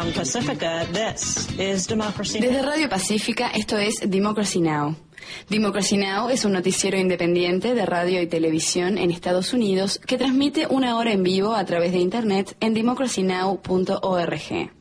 from Pacifica, this is Democracy Now! Desde Radio Pacífica, esto es Democracy Now! Democracy Now! Es un noticiero independiente de radio y televisión en Estados Unidos que transmite una hora en vivo a través de Internet en democracynow.org.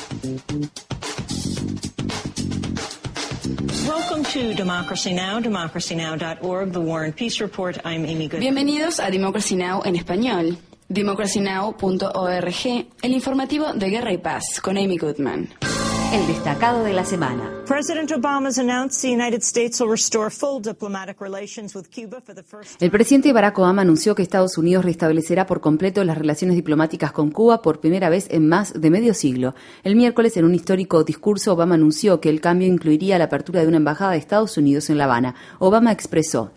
Welcome to Democracy Now!, democracynow.org, The War and Peace Report. I'm Amy Goodman. Bienvenidos a Democracy Now! En español. democracynow.org, el informativo de Guerra y Paz, con Amy Goodman. El destacado de la semana. El presidente Barack Obama anunció que Estados Unidos restablecerá por completo las relaciones diplomáticas con Cuba por primera vez en más de medio siglo. El miércoles, en un histórico discurso, Obama anunció que el cambio incluiría la apertura de una embajada de Estados Unidos en La Habana. Obama expresó: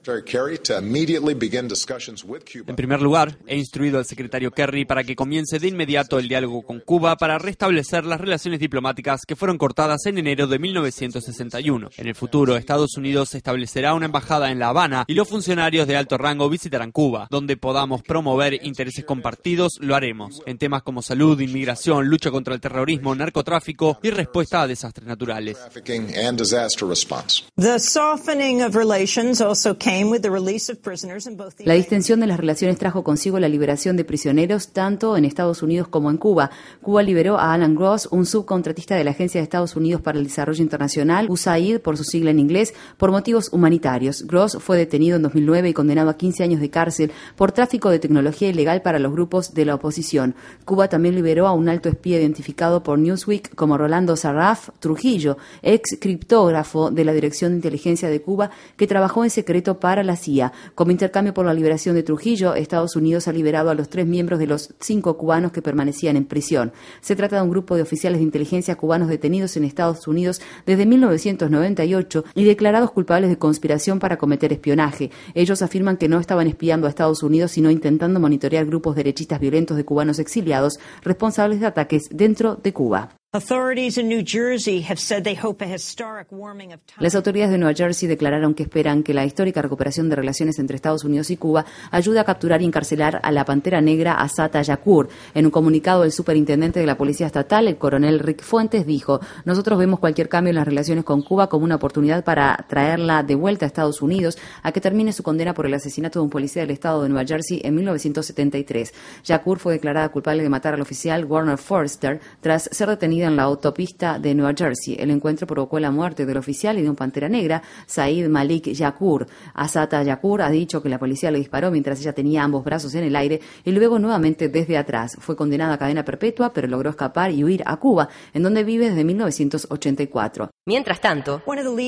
En primer lugar, he instruido al secretario Kerry para que comience de inmediato el diálogo con Cuba para restablecer las relaciones diplomáticas que fueron cortadas en enero de 1961. En el futuro, Estados Unidos establecerá una embajada en La Habana y los funcionarios de alto rango visitarán Cuba. Donde podamos promover intereses compartidos, lo haremos. En temas como salud, inmigración, lucha contra el terrorismo, narcotráfico y respuesta a desastres naturales. La distensión de las relaciones trajo consigo la liberación de prisioneros tanto en Estados Unidos como en Cuba. Cuba liberó a Alan Gross, un subcontratista de la Agencia de Estados Unidos para el Desarrollo Internacional, USAID por su sigla en inglés, por motivos humanitarios. Gross fue detenido en 2009 y condenado a 15 años de cárcel por tráfico de tecnología ilegal para los grupos de la oposición. Cuba también liberó a un alto espía identificado por Newsweek como Rolando Sarraf Trujillo, ex criptógrafo de la Dirección de Inteligencia de Cuba que trabajó en secreto para la CIA. Como intercambio por la liberación de Trujillo, Estados Unidos ha liberado a los 3 miembros de los 5 cubanos que permanecían en prisión. Se trata de un grupo de oficiales de inteligencia cubanos detenidos en Estados Unidos desde 1998 y declarados culpables de conspiración para cometer espionaje. Ellos afirman que no estaban espiando a Estados Unidos, sino intentando monitorear grupos derechistas violentos de cubanos exiliados responsables de ataques dentro de Cuba. Las autoridades de Nueva Jersey declararon que esperan que la histórica recuperación de relaciones entre Estados Unidos y Cuba ayude a capturar y encarcelar a la Pantera Negra Assata Shakur. En un comunicado, el superintendente de la Policía Estatal, el coronel Rick Fuentes, dijo: "Nosotros vemos cualquier cambio en las relaciones con Cuba como una oportunidad para traerla de vuelta a Estados Unidos a que termine su condena por el asesinato de un policía del estado de Nueva Jersey en 1973. Shakur fue declarada culpable de matar al oficial Warner Forster tras ser detenida en la autopista de Nueva Jersey. El encuentro provocó la muerte del oficial y de un Pantera Negra, Said Malik Shakur. Assata Shakur ha dicho que la policía le disparó mientras ella tenía ambos brazos en el aire y luego nuevamente desde atrás. Fue condenada a cadena perpetua, pero logró escapar y huir a Cuba, en donde vive desde 1984. Mientras tanto,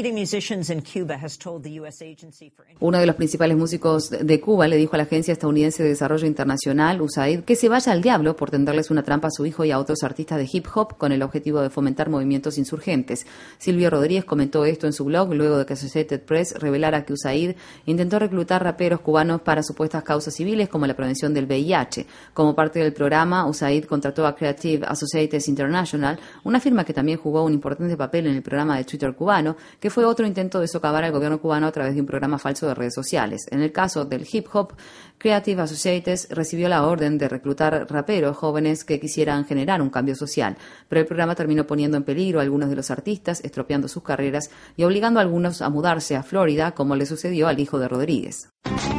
uno de los principales músicos de Cuba le dijo a la Agencia Estadounidense de Desarrollo Internacional, USAID, que se vaya al diablo por tenderles una trampa a su hijo y a otros artistas de hip hop con el objetivo de fomentar movimientos insurgentes. Silvio Rodríguez comentó esto en su blog luego de que Associated Press revelara que USAID intentó reclutar raperos cubanos para supuestas causas civiles como la prevención del VIH. Como parte del programa, USAID contrató a Creative Associates International, una firma que también jugó un importante papel en el programa de Twitter cubano, que fue otro intento de socavar al gobierno cubano a través de un programa falso de redes sociales. En el caso del hip hop, Creative Associates recibió la orden de reclutar raperos jóvenes que quisieran generar un cambio social, pero el programa terminó poniendo en peligro a algunos de los artistas, estropeando sus carreras y obligando a algunos a mudarse a Florida, como le sucedió al hijo de Rodríguez.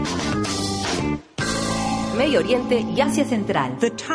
Medio Oriente y Asia Central.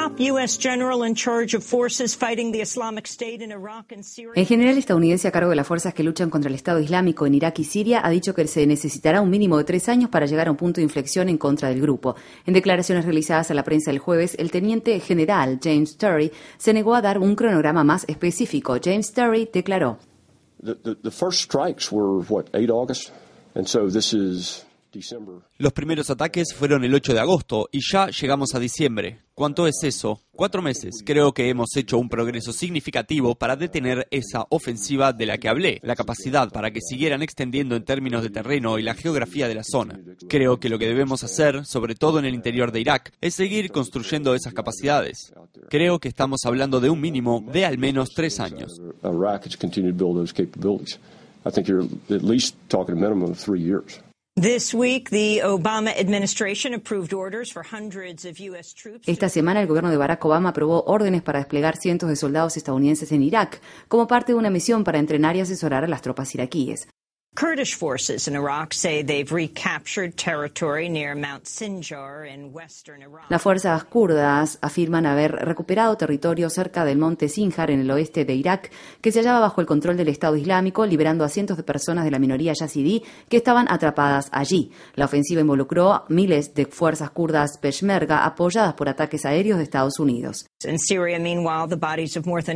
El general estadounidense a cargo de las fuerzas que luchan contra el Estado Islámico en Irak y Siria ha dicho que se necesitará un mínimo de 3 años para llegar a un punto de inflexión en contra del grupo. En declaraciones realizadas a la prensa el jueves, el teniente general James Terry se negó a dar un cronograma más específico. James Terry declaró: The first strikes were 8 August, and so this is Los primeros ataques fueron el 8 de agosto y ya llegamos a diciembre. ¿Cuánto es eso? 4 meses. Creo que hemos hecho un progreso significativo para detener esa ofensiva de la que hablé, la capacidad para que siguieran extendiendo en términos de terreno y la geografía de la zona. Creo que lo que debemos hacer, sobre todo en el interior de Irak, es seguir construyendo esas capacidades. Creo que estamos hablando de un mínimo de al menos 3 años. I think you're at least talking a minimum of 3 years. Esta semana el gobierno de Barack Obama aprobó órdenes para desplegar cientos de soldados estadounidenses en Irak, como parte de una misión para entrenar y asesorar a las tropas iraquíes. Kurdish forces in Iraq say they've recaptured territory near Mount Sinjar in western Iraq. Las fuerzas kurdas afirman haber recuperado territorio cerca del monte Sinjar en el oeste de Irak, que se hallaba bajo el control del Estado Islámico, liberando a cientos de personas de la minoría yazidí que estaban atrapadas allí. La ofensiva involucró a miles de fuerzas kurdas peshmerga apoyadas por ataques aéreos de Estados Unidos. In Syria, meanwhile, the bodies of more than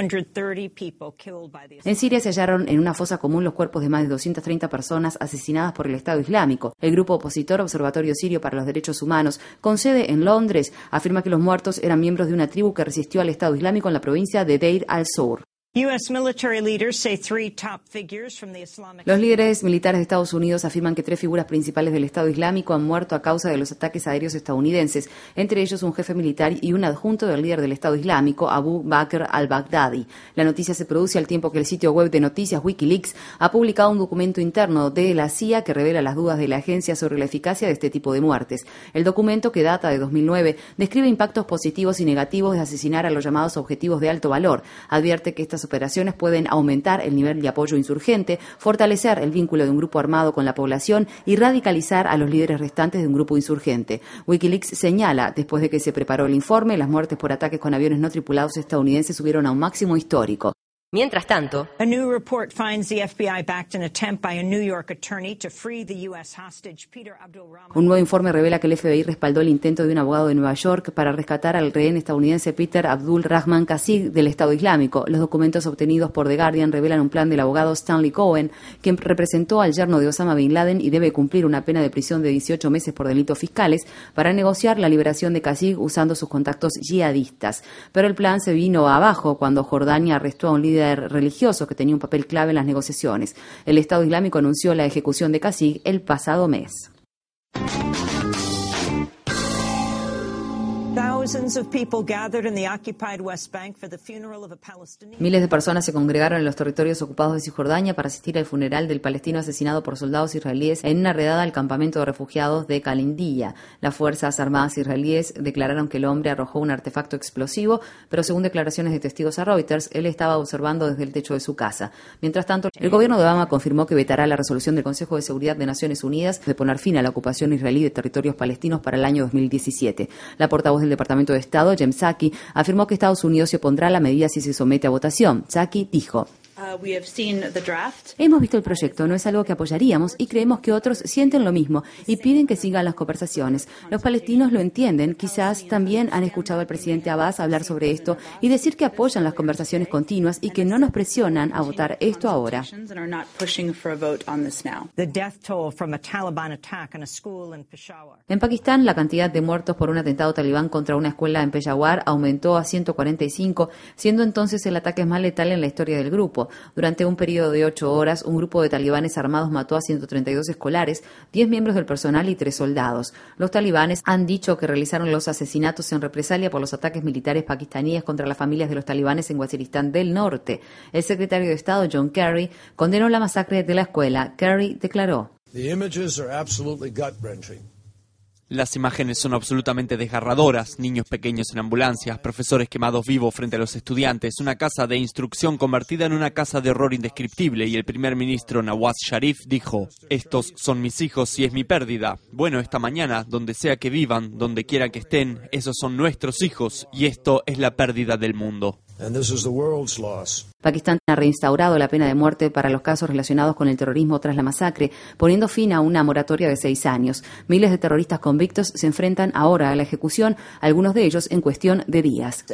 230 people killed by the En Siria se hallaron en una fosa común los cuerpos de más de 230 personas asesinadas por el Estado Islámico. El grupo opositor Observatorio Sirio para los Derechos Humanos, con sede en Londres, afirma que los muertos eran miembros de una tribu que resistió al Estado Islámico en la provincia de Deir al-Zur. U.S. military leaders say three top figures from the Islamic Los líderes militares de Estados Unidos afirman que 3 figuras principales del Estado Islámico han muerto a causa de los ataques aéreos estadounidenses, entre ellos un jefe militar y un adjunto del líder del Estado Islámico, Abu Bakr al-Baghdadi. La noticia se produce al tiempo que el sitio web de noticias Wikileaks ha publicado un documento interno de la CIA que revela las dudas de la agencia sobre la eficacia de este tipo de muertes. El documento, que data de 2009, describe impactos positivos y negativos de asesinar a los llamados objetivos de alto valor. Advierte que estas operaciones pueden aumentar el nivel de apoyo insurgente, fortalecer el vínculo de un grupo armado con la población y radicalizar a los líderes restantes de un grupo insurgente. Wikileaks señala, después de que se preparó el informe, las muertes por ataques con aviones no tripulados estadounidenses subieron a un máximo histórico. Mientras tanto, A new report finds the FBI backed an attempt by a New York attorney to free the U.S. hostage Peter Abdulrahman. Un nuevo informe revela que el FBI respaldó el intento de un abogado de Nueva York para rescatar al rehén estadounidense Peter Abdulrahman Qassig del Estado Islámico. Los documentos obtenidos por The Guardian revelan un plan del abogado Stanley Cohen, quien representó al yerno de Osama Bin Laden y debe cumplir una pena de prisión de 18 meses por delitos fiscales, para negociar la liberación de Qassig usando sus contactos yihadistas. Pero el plan se vino abajo cuando Jordania arrestó a un líder religioso que tenía un papel clave en las negociaciones. El Estado Islámico anunció la ejecución de Qassig el pasado mes. Thousands of people gathered in the occupied West Bank for the funeral of a Palestinian. Miles de personas se congregaron en los territorios ocupados de Cisjordania para asistir al funeral del palestino asesinado por soldados israelíes en una redada al campamento de refugiados de Kalindilla. Las Fuerzas Armadas israelíes declararon que el hombre arrojó un artefacto explosivo, pero según declaraciones de testigos a Reuters, él estaba observando desde el techo de su casa. Mientras tanto, el gobierno de Obama confirmó que vetará la resolución del Consejo de Seguridad de Naciones Unidas de poner fin a la ocupación israelí de territorios palestinos para el año 2017. La portavoz del Departamento de Estado, Jem Psaki, afirmó que Estados Unidos se opondrá a la medida si se somete a votación. Psaki dijo: Hemos visto el proyecto, no es algo que apoyaríamos y creemos que otros sienten lo mismo y piden que sigan las conversaciones. Los palestinos lo entienden, quizás también han escuchado al presidente Abbas hablar sobre esto y decir que apoyan las conversaciones continuas y que no nos presionan a votar esto ahora. The death toll from a Taliban attack on a school in Peshawar. En Pakistán, la cantidad de muertos por un atentado talibán contra una escuela en Peshawar aumentó a 145, siendo entonces el ataque más letal en la historia del grupo. Durante un periodo de 8 horas, un grupo de talibanes armados mató a 132 escolares, 10 miembros del personal y 3 soldados. Los talibanes han dicho que realizaron los asesinatos en represalia por los ataques militares pakistaníes contra las familias de los talibanes en Waziristán del Norte. El secretario de Estado, John Kerry, condenó la masacre de la escuela. Kerry declaró: The images are absolutely gut-wrenching. Las imágenes son absolutamente desgarradoras: niños pequeños en ambulancias, profesores quemados vivos frente a los estudiantes, una casa de instrucción convertida en una casa de horror indescriptible, y el primer ministro Nawaz Sharif dijo: estos son mis hijos y es mi pérdida. Bueno, esta mañana, donde sea que vivan, donde quiera que estén, esos son nuestros hijos y esto es la pérdida del mundo. And this is the world's loss. Pakistán ha reinstaurado la pena de muerte para los casos relacionados con el terrorismo tras la masacre, poniendo fin a una moratoria de 6 años. Miles de terroristas convictos se enfrentan ahora a la ejecución, algunos de ellos en cuestión de días.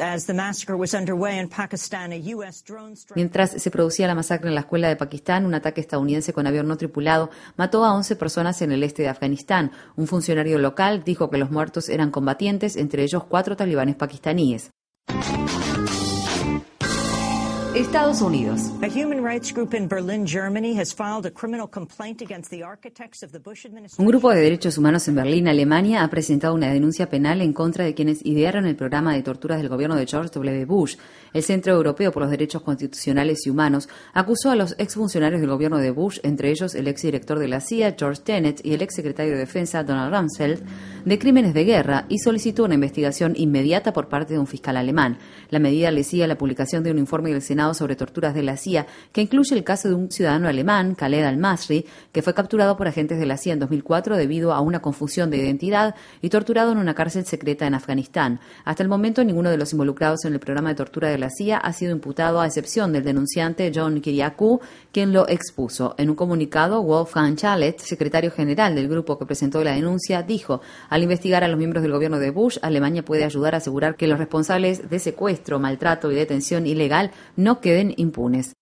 Mientras se producía la masacre en la escuela de Pakistán, un ataque estadounidense con avión no tripulado mató a 11 personas en el este de Afganistán. Un funcionario local dijo que los muertos eran combatientes, entre ellos 4 talibanes pakistaníes. Estados Unidos. A human rights group in Berlin, Germany, has filed a criminal complaint against the architects of the Bush administration. Un grupo de derechos humanos en Berlín, Alemania, ha presentado una denuncia penal en contra de quienes idearon el programa de torturas del gobierno de George W. Bush. El Centro Europeo por los Derechos Constitucionales y Humanos acusó a los exfuncionarios del gobierno de Bush, entre ellos el exdirector de la CIA, George Tenet, y el exsecretario de Defensa, Donald Rumsfeld, de crímenes de guerra y solicitó una investigación inmediata por parte de un fiscal alemán. La medida le sigue a la publicación de un informe del Senado sobre torturas de la CIA, que incluye el caso de un ciudadano alemán, Khaled al-Masri, que fue capturado por agentes de la CIA en 2004 debido a una confusión de identidad y torturado en una cárcel secreta en Afganistán. Hasta el momento, ninguno de los involucrados en el programa de tortura de la CIA ha sido imputado, a excepción del denunciante John Kiriakou, quien lo expuso. En un comunicado, Wolfgang Schallert, secretario general del grupo que presentó la denuncia, dijo: al investigar a los miembros del gobierno de Bush, Alemania puede ayudar a asegurar que los responsables de secuestro, maltrato y detención ilegal no queden impunes.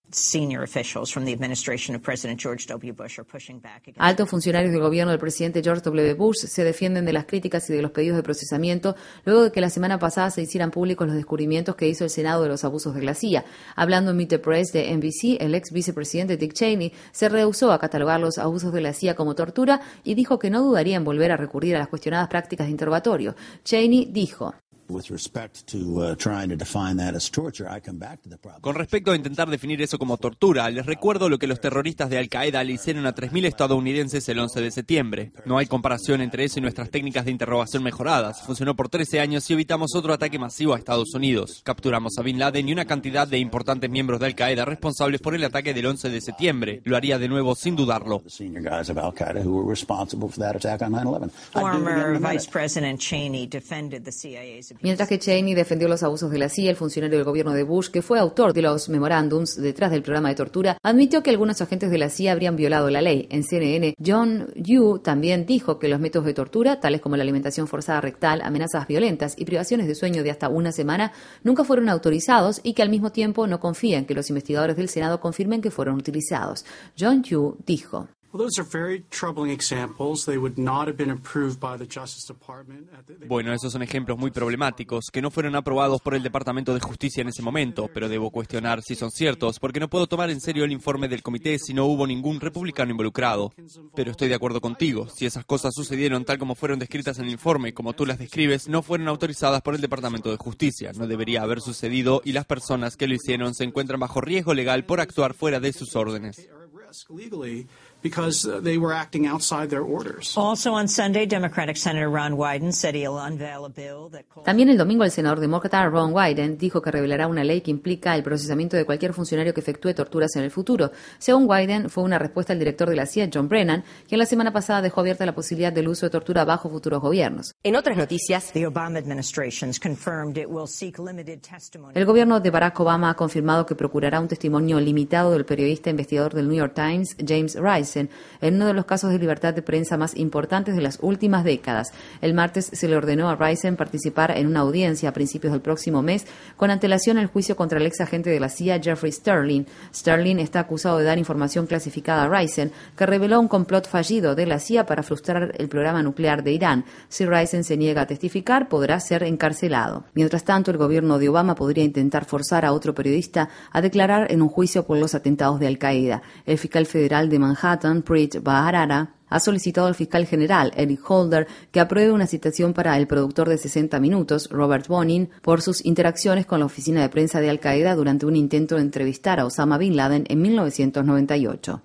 Altos funcionarios del gobierno del presidente George W. Bush se defienden de las críticas y de los pedidos de procesamiento luego de que la semana pasada se hicieran públicos los descubrimientos que hizo el Senado de los abusos de la CIA. Hablando en Meet the Press de NBC, el ex vicepresidente Dick Cheney se rehusó a catalogar los abusos de la CIA como tortura y dijo que no dudaría en volver a recurrir a las cuestionadas prácticas de interrogatorio. Cheney dijo: con respecto a intentar definir eso como tortura, les recuerdo lo que los terroristas de Al-Qaeda le hicieron a 3.000 estadounidenses el 11 de septiembre. No hay comparación entre eso y nuestras técnicas de interrogación mejoradas. Funcionó por 13 años y evitamos otro ataque masivo a Estados Unidos. Capturamos a Bin Laden y una cantidad de importantes miembros de Al-Qaeda responsables por el ataque del 11 de septiembre. Lo haría de nuevo sin dudarlo. Former Vice President Cheney defended the CIA's. Mientras que Cheney defendió los abusos de la CIA, el funcionario del gobierno de Bush, que fue autor de los memorándums detrás del programa de tortura, admitió que algunos agentes de la CIA habrían violado la ley. En CNN, John Yoo también dijo que los métodos de tortura, tales como la alimentación forzada rectal, amenazas violentas y privaciones de sueño de hasta una semana, nunca fueron autorizados y que al mismo tiempo no confía en que los investigadores del Senado confirmen que fueron utilizados. John Yoo dijo: bueno, esos son ejemplos muy problemáticos que no fueron aprobados por el Departamento de Justicia en ese momento, pero debo cuestionar si son ciertos porque no puedo tomar en serio el informe del comité si no hubo ningún republicano involucrado. Pero estoy de acuerdo contigo, si esas cosas sucedieron tal como fueron descritas en el informe, como tú las describes, no fueron autorizadas por el Departamento de Justicia. No debería haber sucedido y las personas que lo hicieron se encuentran bajo riesgo legal por actuar fuera de sus órdenes. Because they were acting outside their orders. Also on Sunday, Democratic Senator Ron Wyden said he'll unveil a bill that calls... También el domingo el senador demócrata Ron Wyden dijo que revelará una ley que implica el procesamiento de cualquier funcionario que efectúe torturas en el futuro. Según Wyden, fue una respuesta al director de la CIA, John Brennan, quien la semana pasada dejó abierta la posibilidad del uso de tortura bajo futuros gobiernos. En otras noticias, The Obama administration's confirmed it will seek limited testimony. El gobierno de Barack Obama ha confirmado que procurará un testimonio limitado del periodista investigador del New York Times, James Risen, en uno de los casos de libertad de prensa más importantes de las últimas décadas. El martes se le ordenó a Risen participar en una audiencia a principios del próximo mes con antelación al juicio contra el ex agente de la CIA, Jeffrey Sterling. Sterling está acusado de dar información clasificada a Risen que reveló un complot fallido de la CIA para frustrar el programa nuclear de Irán. Si Risen se niega a testificar, podrá ser encarcelado. Mientras tanto, el gobierno de Obama podría intentar forzar a otro periodista a declarar en un juicio por los atentados de Al-Qaeda. El fiscal federal de Manhattan, Preet Bharara, ha solicitado al fiscal general, Eric Holder, que apruebe una citación para el productor de 60 Minutos, Robert Bonin, por sus interacciones con la oficina de prensa de Al-Qaeda durante un intento de entrevistar a Osama Bin Laden en 1998.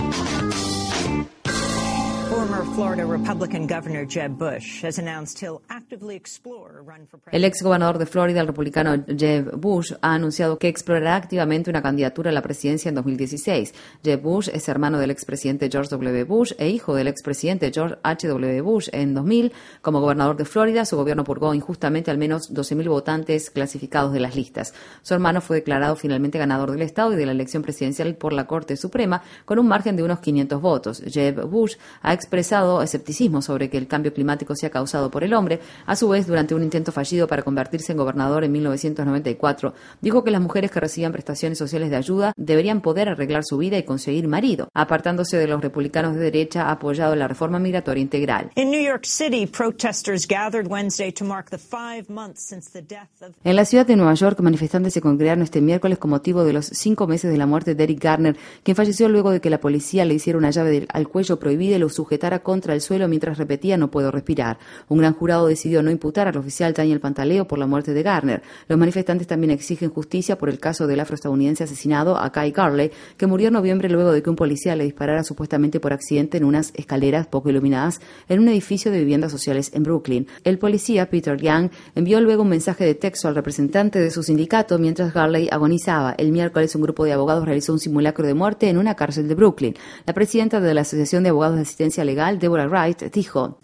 Florida Republican Governor Jeb Bush has announced he'll actively explore a run for president. El ex gobernador de Florida, el republicano Jeb Bush, ha anunciado que explorará activamente una candidatura a la presidencia en 2016. Jeb Bush es hermano del expresidente George W. Bush e hijo del expresidente George H.W. Bush. En 2000, como gobernador de Florida, su gobierno purgó injustamente al menos 12.000 votantes clasificados de las listas. Su hermano fue declarado finalmente ganador del estado y de la elección presidencial por la Corte Suprema con un margen de unos 500 votos. Jeb Bush ha expresado expresado escepticismo sobre que el cambio climático sea causado por el hombre. A su vez, durante un intento fallido para convertirse en gobernador en 1994, dijo que las mujeres que recibían prestaciones sociales de ayuda deberían poder arreglar su vida y conseguir marido. Apartándose de los republicanos de derecha, ha apoyado la reforma migratoria integral. In New York City, protesters gathered Wednesday to mark the 5 months since the death of... En la ciudad de Nueva York, manifestantes se congregaron este miércoles con motivo de los 5 meses de la muerte de Eric Garner, quien falleció luego de que la policía le hiciera una llave al cuello prohibida y lo sujetara contra el suelo mientras repetía "no puedo respirar". Un gran jurado decidió no imputar al oficial Daniel Pantaleo por la muerte de Garner. Los manifestantes también exigen justicia por el caso del afroestadounidense asesinado Akai Garley, que murió en noviembre luego de que un policía le disparara supuestamente por accidente en unas escaleras poco iluminadas en un edificio de viviendas sociales en Brooklyn. El policía, Peter Young, envió luego un mensaje de texto al representante de su sindicato mientras Garley agonizaba. El miércoles, un grupo de abogados realizó un simulacro de muerte en una cárcel de Brooklyn. La presidenta de la Asociación de Abogados de Asistencia Legal, Deborah Wright, dijo: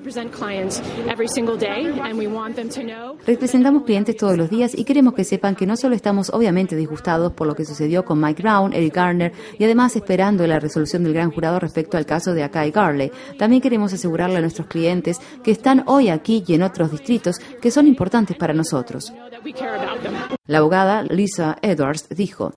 "Representamos clientes todos los días y queremos que sepan que no solo estamos obviamente disgustados por lo que sucedió con Mike Brown, Eric Garner y además esperando la resolución del gran jurado respecto al caso de Akai Garley, también queremos asegurarle a nuestros clientes que están hoy aquí y en otros distritos que son importantes para nosotros". La abogada Lisa Edwards dijo: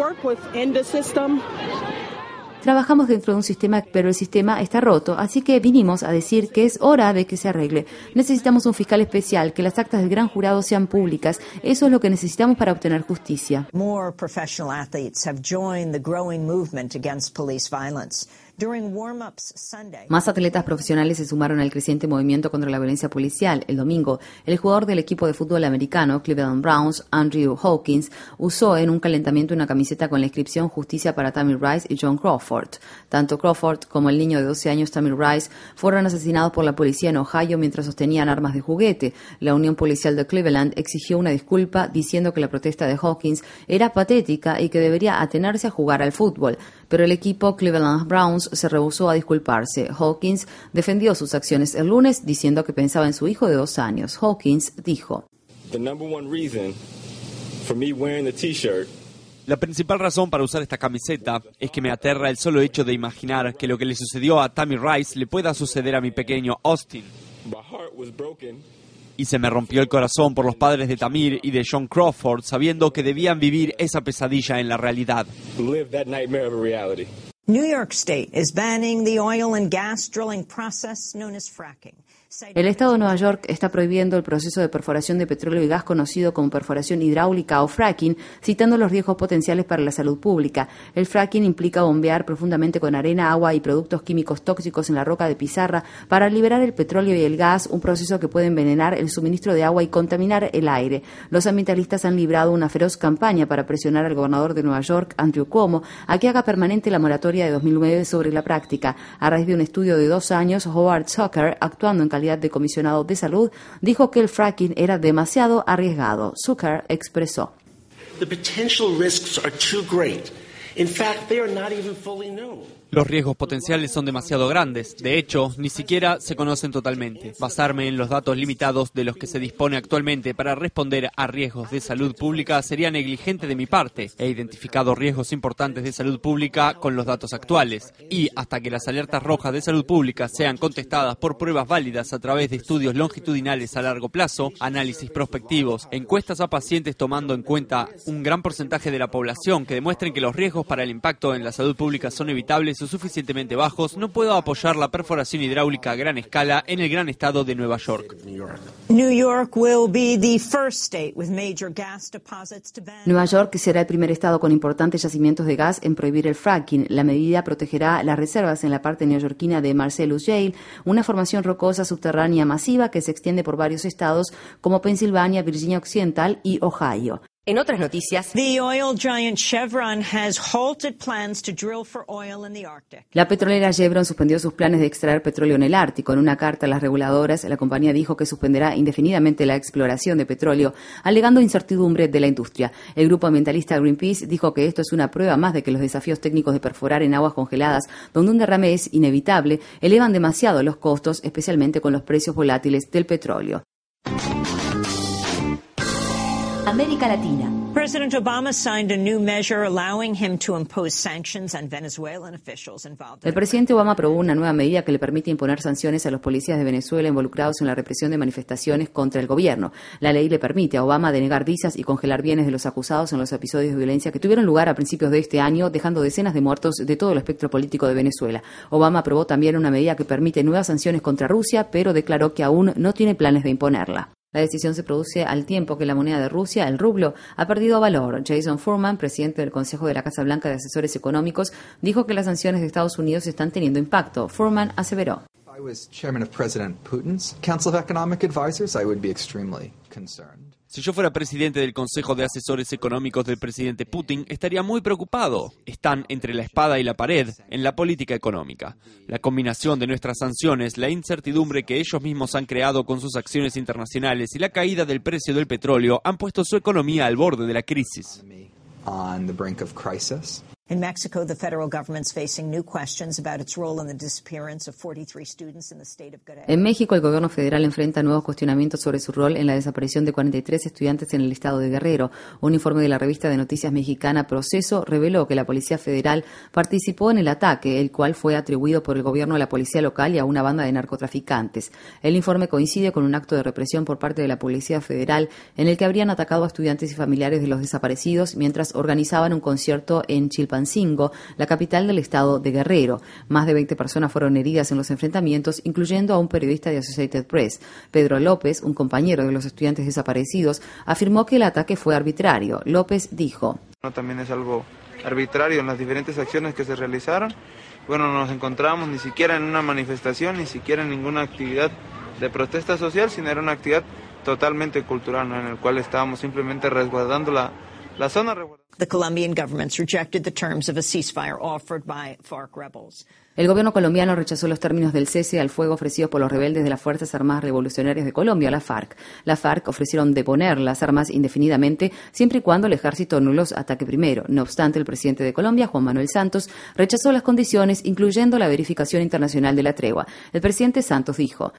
"Trabajamos dentro de un sistema, pero el sistema está roto, así que vinimos a decir que es hora de que se arregle. Necesitamos un fiscal especial, que las actas del gran jurado sean públicas. Eso es lo que necesitamos para obtener justicia". More professional athletes have joined the growing movement against police violence. During warm-ups Sunday. Más atletas profesionales se sumaron al creciente movimiento contra la violencia policial. El domingo, el jugador del equipo de fútbol americano Cleveland Browns, Andrew Hawkins, usó en un calentamiento una camiseta con la inscripción "Justicia para Tamir Rice y John Crawford". Tanto Crawford como el niño de 12 años Tamir Rice fueron asesinados por la policía en Ohio mientras sostenían armas de juguete. La Unión Policial de Cleveland exigió una disculpa diciendo que la protesta de Hawkins era patética y que debería atenerse a jugar al fútbol. Pero el equipo Cleveland Browns se rehusó a disculparse. Hawkins defendió sus acciones el lunes diciendo que pensaba en su hijo de 2 años. Hawkins dijo: "La principal razón para usar esta camiseta es que me aterra el solo hecho de imaginar que lo que le sucedió a Tamir Rice le pueda suceder a mi pequeño Austin. Y se me rompió el corazón por los padres de Tamir y de John Crawford, sabiendo que debían vivir esa pesadilla en la realidad". New York State is banning the oil and gas drilling process known as fracking. El Estado de Nueva York está prohibiendo el proceso de perforación de petróleo y gas conocido como perforación hidráulica o fracking, citando los riesgos potenciales para la salud pública. El fracking implica bombear profundamente con arena, agua y productos químicos tóxicos en la roca de pizarra para liberar el petróleo y el gas, un proceso que puede envenenar el suministro de agua y contaminar el aire. Los ambientalistas han librado una feroz campaña para presionar al gobernador de Nueva York, Andrew Cuomo, a que haga permanente la moratoria de 2009 sobre la práctica. A raíz de un estudio de 2 años, Howard Zucker, actuando en calidad de comisionado de salud, dijo que el fracking era demasiado arriesgado. Zucker expresó: "The potential risks are too great. In fact, they are not even fully known." Los riesgos potenciales son demasiado grandes. De hecho, ni siquiera se conocen totalmente. Basarme en los datos limitados de los que se dispone actualmente para responder a riesgos de salud pública sería negligente de mi parte. He identificado riesgos importantes de salud pública con los datos actuales. Y hasta que las alertas rojas de salud pública sean contestadas por pruebas válidas a través de estudios longitudinales a largo plazo, análisis prospectivos, encuestas a pacientes tomando en cuenta un gran porcentaje de la población que demuestren que los riesgos para el impacto en la salud pública son evitables o suficientemente bajos, no puedo apoyar la perforación hidráulica a gran escala en el gran estado de Nueva York. Nueva York será el primer estado con importantes yacimientos de gas en prohibir el fracking. La medida protegerá las reservas en la parte neoyorquina de Marcellus Shale, una formación rocosa subterránea masiva que se extiende por varios estados como Pensilvania, Virginia Occidental y Ohio. En otras noticias, The oil giant Chevron has halted plans to drill for oil in the Arctic. La petrolera Chevron suspendió sus planes de extraer petróleo en el Ártico. En una carta a las reguladoras, la compañía dijo que suspenderá indefinidamente la exploración de petróleo, alegando incertidumbre de la industria. El grupo ambientalista Greenpeace dijo que esto es una prueba más de que los desafíos técnicos de perforar en aguas congeladas, donde un derrame es inevitable, elevan demasiado los costos, especialmente con los precios volátiles del petróleo. América Latina. President Obama signed a new measure allowing him to impose sanctions on Venezuelan officials involved. El presidente Obama aprobó una nueva medida que le permite imponer sanciones a los policías de Venezuela involucrados en la represión de manifestaciones contra el gobierno. La ley le permite a Obama denegar visas y congelar bienes de los acusados en los episodios de violencia que tuvieron lugar a principios de este año, dejando decenas de muertos de todo el espectro político de Venezuela. Obama aprobó también una medida que permite nuevas sanciones contra Rusia, pero declaró que aún no tiene planes de imponerla. La decisión se produce al tiempo que la moneda de Rusia, el rublo, ha perdido valor. Jason Furman, presidente del Consejo de la Casa Blanca de Asesores Económicos, dijo que las sanciones de Estados Unidos están teniendo impacto. Furman aseveró: I was chairman of President Putin's Council of Economic Advisors, I would be extremely concerned. Si yo fuera presidente del Consejo de Asesores Económicos del presidente Putin, estaría muy preocupado. Están entre la espada y la pared en la política económica. La combinación de nuestras sanciones, la incertidumbre que ellos mismos han creado con sus acciones internacionales y la caída del precio del petróleo han puesto su economía al borde de la crisis. On the brink of crisis. In Mexico, the federal government's facing new questions about its role in the disappearance of 43 students in the state of Guerrero. En México, el gobierno federal enfrenta nuevos cuestionamientos sobre su rol en la desaparición de 43 estudiantes en el estado de Guerrero. Un informe de la revista de noticias mexicana Proceso reveló que la Policía Federal participó en el ataque, el cual fue atribuido por el gobierno a la policía local y a una banda de narcotraficantes. El informe coincide con un acto de represión por parte de la Policía Federal en el que habrían atacado a estudiantes y familiares de los desaparecidos mientras organizaban un concierto en Chilpancingo, la capital del estado de Guerrero. Más de 20 personas fueron heridas en los enfrentamientos, incluyendo a un periodista de Associated Press. Pedro López, un compañero de los estudiantes desaparecidos, afirmó que el ataque fue arbitrario. López dijo: También es algo arbitrario en las diferentes acciones que se realizaron. Bueno, nos encontramos ni siquiera en una manifestación, ni siquiera en ninguna actividad de protesta social, sino era una actividad totalmente cultural, ¿no? En el cual estábamos simplemente resguardando la zona. The Colombian government's rejected the terms of a ceasefire offered by FARC rebels. El gobierno colombiano rechazó los términos del cese al fuego ofrecidos por los rebeldes de las Fuerzas Armadas Revolucionarias de Colombia, la FARC. La FARC ofrecieron deponer las armas indefinidamente, siempre y cuando el ejército no los ataque primero. No obstante, el presidente de Colombia, Juan Manuel Santos, rechazó las condiciones, incluyendo la verificación internacional de la tregua. El presidente Santos dijo: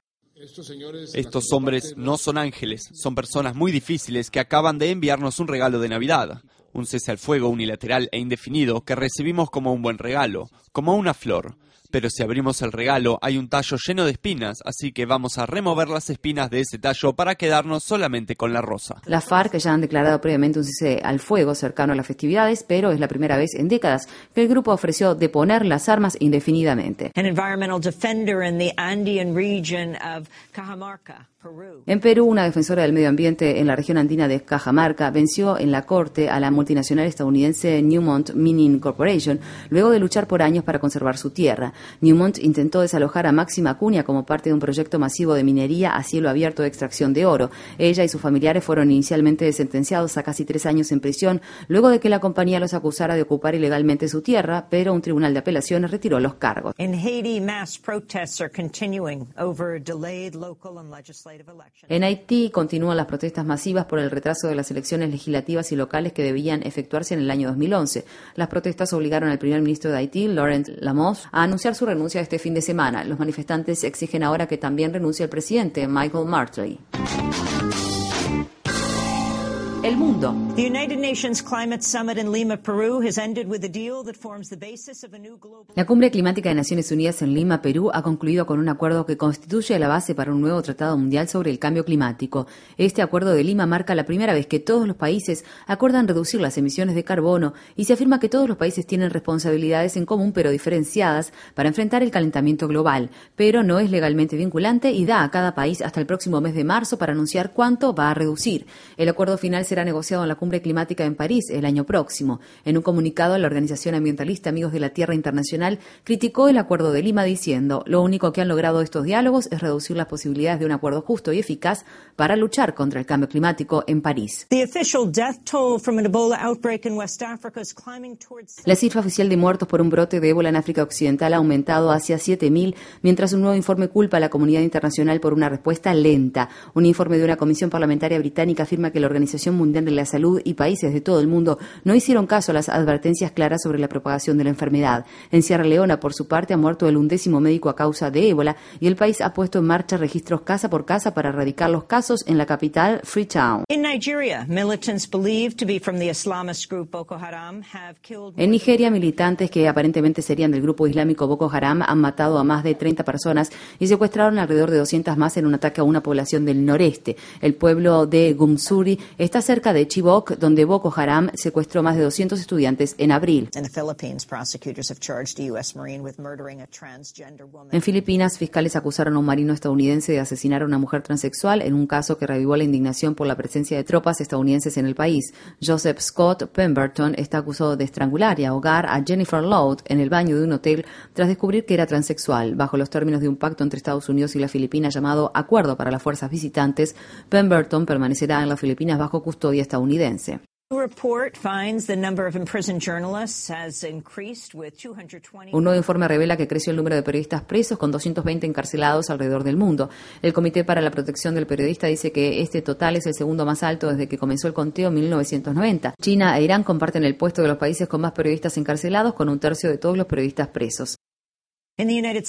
Estos hombres no son ángeles, son personas muy difíciles que acaban de enviarnos un regalo de Navidad. Un cese al fuego unilateral e indefinido que recibimos como un buen regalo, como una flor. Pero si abrimos el regalo hay un tallo lleno de espinas, así que vamos a remover las espinas de ese tallo para quedarnos solamente con la rosa. Las FARC ya han declarado previamente un cese al fuego cercano a las festividades, pero es la primera vez en décadas que el grupo ofreció deponer las armas indefinidamente. An environmental defender in the Andean region of Cajamarca, Perú. En Perú, una defensora del medio ambiente en la región andina de Cajamarca venció en la corte a la multinacional estadounidense Newmont Mining Corporation luego de luchar por años para conservar su tierra. Newmont intentó desalojar a Máxima Acuña como parte de un proyecto masivo de minería a cielo abierto de extracción de oro. Ella y sus familiares fueron inicialmente sentenciados a casi 3 años en prisión luego de que la compañía los acusara de ocupar ilegalmente su tierra, pero un tribunal de apelaciones retiró los cargos. In Haiti, mass protests are continuing over delayed local and legislative elections. En Haití continúan las protestas masivas por el retraso de las elecciones legislativas y locales que debían efectuarse en el año 2011. Las protestas obligaron al primer ministro de Haití, Laurent Lamothe, a anunciar su renuncia este fin de semana. Los manifestantes exigen ahora que también renuncie el presidente, Michael Martley. El mundo. The United Nations Climate Summit in Lima, Perú, has ended with a deal that forms the basis of a new global. La Cumbre Climática de Naciones Unidas en Lima, Perú, ha concluido con un acuerdo que constituye la base para un nuevo tratado mundial sobre el cambio climático. Este acuerdo de Lima marca la primera vez que todos los países acuerdan reducir las emisiones de carbono y se afirma que todos los países tienen responsabilidades en común pero diferenciadas para enfrentar el calentamiento global, pero no es legalmente vinculante y da a cada país hasta el próximo mes de marzo para anunciar cuánto va a reducir. El acuerdo final será negociado en la Cumbre Climática en París el año próximo. En un comunicado, la organización ambientalista Amigos de la Tierra Internacional criticó el acuerdo de Lima diciendo: lo único que han logrado estos diálogos es reducir las posibilidades de un acuerdo justo y eficaz para luchar contra el cambio climático en París. La cifra oficial de muertos por un brote de ébola en África Occidental ha aumentado hacia 7.000, mientras un nuevo informe culpa a la comunidad internacional por una respuesta lenta. Un informe de una comisión parlamentaria británica afirma que la Organización Mundial de la Salud y países de todo el mundo no hicieron caso a las advertencias claras sobre la propagación de la enfermedad. En Sierra Leona, por su parte, ha muerto el 11º médico a causa de ébola y el país ha puesto en marcha registros casa por casa para erradicar los casos en la capital, Freetown. In Nigeria, militants believed to be from the Islamist group Boko Haram have killed... En Nigeria, militantes que aparentemente serían del grupo islámico Boko Haram han matado a más de 30 personas y secuestraron alrededor de 200 más en un ataque a una población del noreste. El pueblo de Gumsuri está cerca de Chibok, donde Boko Haram secuestró más de 200 estudiantes en abril. En Filipinas, fiscales acusaron a un marino estadounidense de asesinar a una mujer transexual en un caso que revivó la indignación por la presencia de tropas estadounidenses en el país. Joseph Scott Pemberton está acusado de estrangular y ahogar a Jennifer Loud en el baño de un hotel tras descubrir que era transexual. Bajo los términos de un pacto entre Estados Unidos y las Filipinas llamado Acuerdo para las Fuerzas Visitantes, Pemberton permanecerá en las Filipinas bajo custodia estadounidense. Un nuevo informe revela que creció el número de periodistas presos, con 220 encarcelados alrededor del mundo. El Comité para la Protección del Periodista dice que este total es el segundo más alto desde que comenzó el conteo en 1990. China e Irán comparten el puesto de los países con más periodistas encarcelados, con un tercio de todos los periodistas presos. En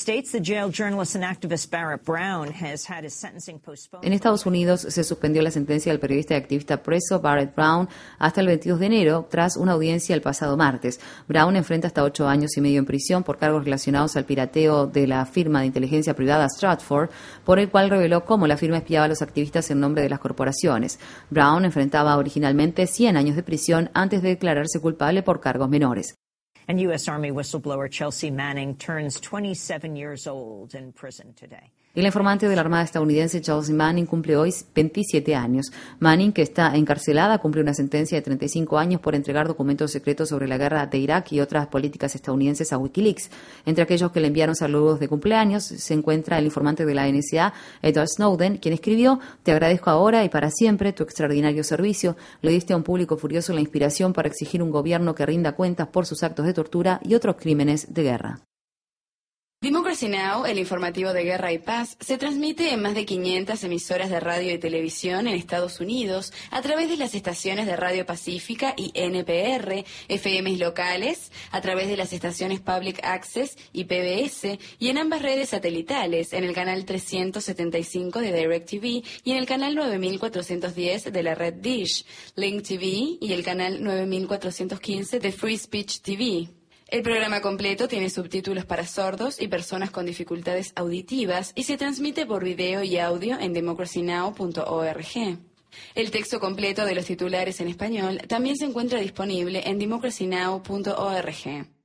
Estados Unidos se suspendió la sentencia del periodista y activista preso Barrett Brown hasta el 22 de enero tras una audiencia el pasado martes. Brown enfrenta hasta 8 años y medio en prisión por cargos relacionados al pirateo de la firma de inteligencia privada Stratfor, por el cual reveló cómo la firma espiaba a los activistas en nombre de las corporaciones. Brown enfrentaba originalmente 100 años de prisión antes de declararse culpable por cargos menores. And U.S. Army whistleblower Chelsea Manning turns 27 years old in prison today. Y la informante de la Armada estadounidense Chelsea Manning cumple hoy 27 años. Manning, que está encarcelada, cumple una sentencia de 35 años por entregar documentos secretos sobre la guerra de Irak y otras políticas estadounidenses a Wikileaks. Entre aquellos que le enviaron saludos de cumpleaños se encuentra el informante de la NSA, Edward Snowden, quien escribió: "Te agradezco ahora y para siempre tu extraordinario servicio. Le diste a un público furioso la inspiración para exigir un gobierno que rinda cuentas por sus actos de tortura y otros crímenes de guerra". Democracy Now!, el informativo de guerra y paz, se transmite en más de 500 emisoras de radio y televisión en Estados Unidos a través de las estaciones de Radio Pacífica y NPR, FMs locales, a través de las estaciones Public Access y PBS, y en ambas redes satelitales, en el canal 375 de DirecTV y en el canal 9410 de la red Dish, Link TV y el canal 9415 de Free Speech TV. El programa completo tiene subtítulos para sordos y personas con dificultades auditivas y se transmite por video y audio en democracynow.org. El texto completo de los titulares en español también se encuentra disponible en democracynow.org.